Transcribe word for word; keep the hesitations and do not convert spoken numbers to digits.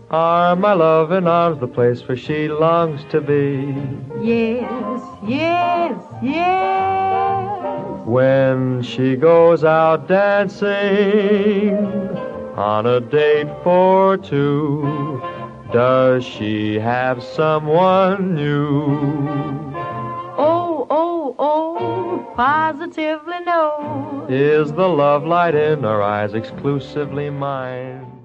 Are my love and arms the place where she longs to be? Yes, yes, yes. When she goes out dancing on a date for two, does she have someone new? Oh, oh, oh, positively no. Is the love light in her eyes exclusively mine?